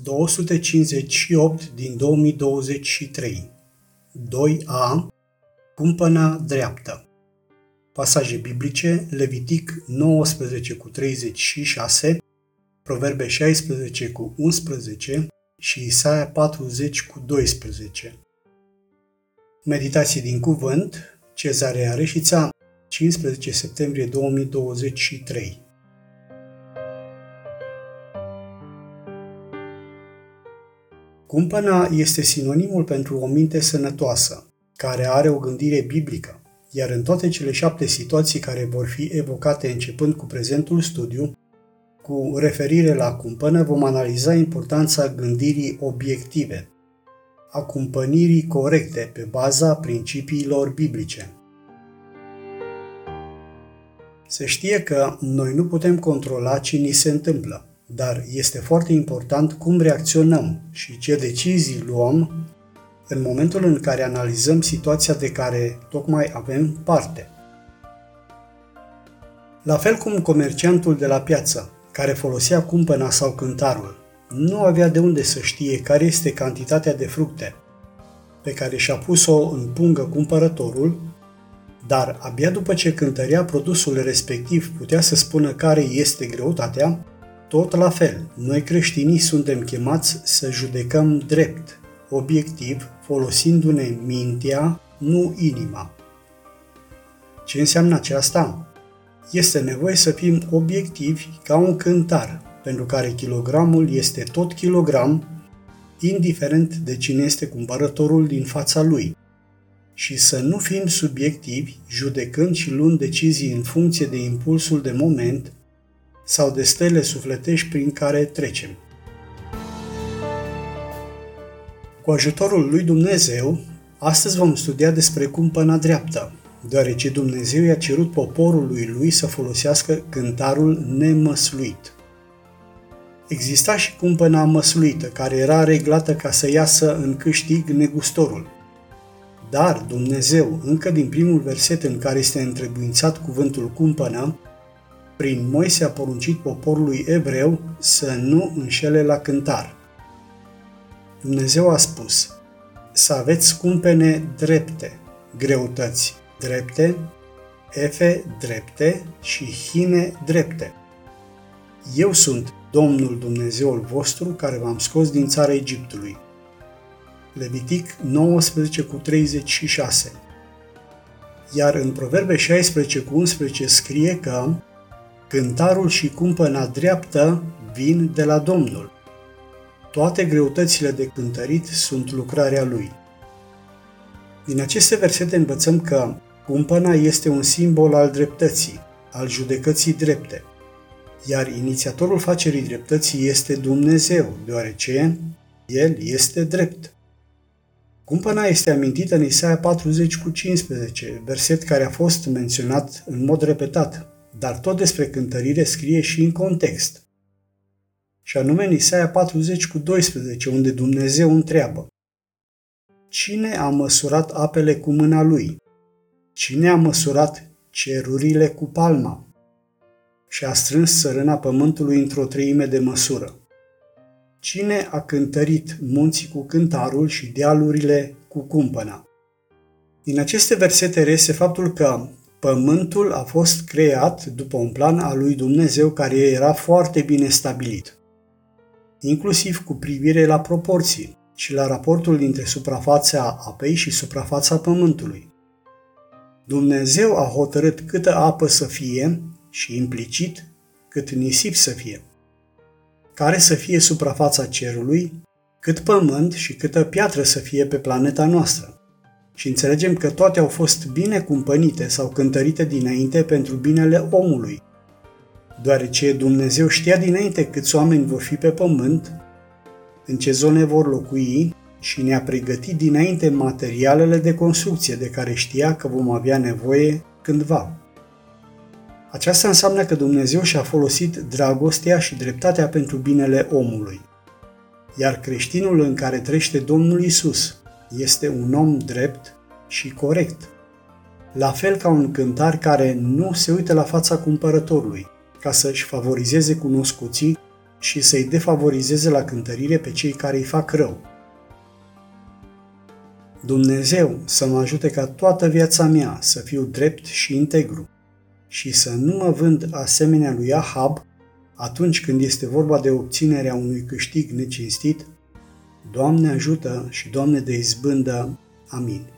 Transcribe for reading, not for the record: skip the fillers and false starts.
258 din 2023. 2a. Cumpăna dreaptă. Pasaje biblice: Levitic 19:36, Proverbe 16:11 și Isaia 40:12. Meditații din cuvânt: Cezarea Reșița, 15 septembrie 2023. Cumpăna este sinonimul pentru o minte sănătoasă, care are o gândire biblică, iar în toate cele 7 situații care vor fi evocate începând cu prezentul studiu, cu referire la cumpănă, vom analiza importanța gândirii obiective, a cumpănirii corecte pe baza principiilor biblice. Se știe că noi nu putem controla ce ni se întâmplă, dar este foarte important cum reacționăm și ce decizii luăm în momentul în care analizăm situația de care tocmai avem parte. La fel cum comerciantul de la piață, care folosea cumpăna sau cântarul, nu avea de unde să știe care este cantitatea de fructe pe care și-a pus-o în pungă cumpărătorul, dar abia după ce cântărea produsul respectiv putea să spună care este greutatea, tot la fel, noi creștinii suntem chemați să judecăm drept, obiectiv, folosindu-ne mintea, nu inima. Ce înseamnă aceasta? Este nevoie să fim obiectivi ca un cântar, pentru care kilogramul este tot kilogram, indiferent de cine este cumpărătorul din fața lui, și să nu fim subiectivi, judecând și luând decizii în funcție de impulsul de moment sau de stările sufletești prin care trecem. Cu ajutorul lui Dumnezeu, astăzi vom studia despre cumpăna dreaptă, deoarece Dumnezeu i-a cerut poporului lui să folosească cântarul nemăsluit. Exista și cumpăna măsluită, care era reglată ca să iasă în câștig negustorul. Dar Dumnezeu, încă din primul verset în care este întrebuințat cuvântul cumpănă, prin Moise a poruncit poporului evreu să nu înșele la cântar. Dumnezeu a spus: să aveți cumpene drepte, greutăți drepte, efe drepte și hine drepte. Eu sunt Domnul Dumnezeul vostru care v-am scos din țara Egiptului. Levitic 19:36. Iar în Proverbe 16:11 scrie că cântarul și cumpăna dreaptă vin de la Domnul. Toate greutățile de cântărit sunt lucrarea Lui. Din aceste versete învățăm că cumpăna este un simbol al dreptății, al judecății drepte, iar inițiatorul facerii dreptății este Dumnezeu, deoarece El este drept. Cumpăna este amintită în Isaia 40:15, verset care a fost menționat în mod repetat, dar tot despre cântărire scrie și în context. Și anume în Isaia 40:12, unde Dumnezeu întreabă: cine a măsurat apele cu mâna lui? Cine a măsurat cerurile cu palma? Și a strâns țărâna pământului într-o treime de măsură. Cine a cântărit munții cu cântarul și dealurile cu cumpăna? Din aceste versete reiese faptul că pământul a fost creat după un plan al lui Dumnezeu care era foarte bine stabilit, inclusiv cu privire la proporții și la raportul dintre suprafața apei și suprafața pământului. Dumnezeu a hotărât câtă apă să fie și implicit cât nisip să fie, care să fie suprafața cerului, cât pământ și câtă piatră să fie pe planeta noastră. Și înțelegem că toate au fost bine cumpănite sau cântărite dinainte pentru binele omului, deoarece Dumnezeu știa dinainte câți oameni vor fi pe pământ, în ce zone vor locui și ne-a pregătit dinainte materialele de construcție de care știa că vom avea nevoie cândva. Aceasta înseamnă că Dumnezeu și-a folosit dragostea și dreptatea pentru binele omului. Iar creștinul în care trăiește Domnul Iisus este un om drept și corect, la fel ca un cântar care nu se uită la fața cumpărătorului, ca să-și favorizeze cunoscuții și să-i defavorizeze la cântărire pe cei care îi fac rău. Dumnezeu să mă ajute ca toată viața mea să fiu drept și integru și să nu mă vând asemenea lui Ahab atunci când este vorba de obținerea unui câștig necinstit. Doamne ajută și Doamne de izbândă. Amin.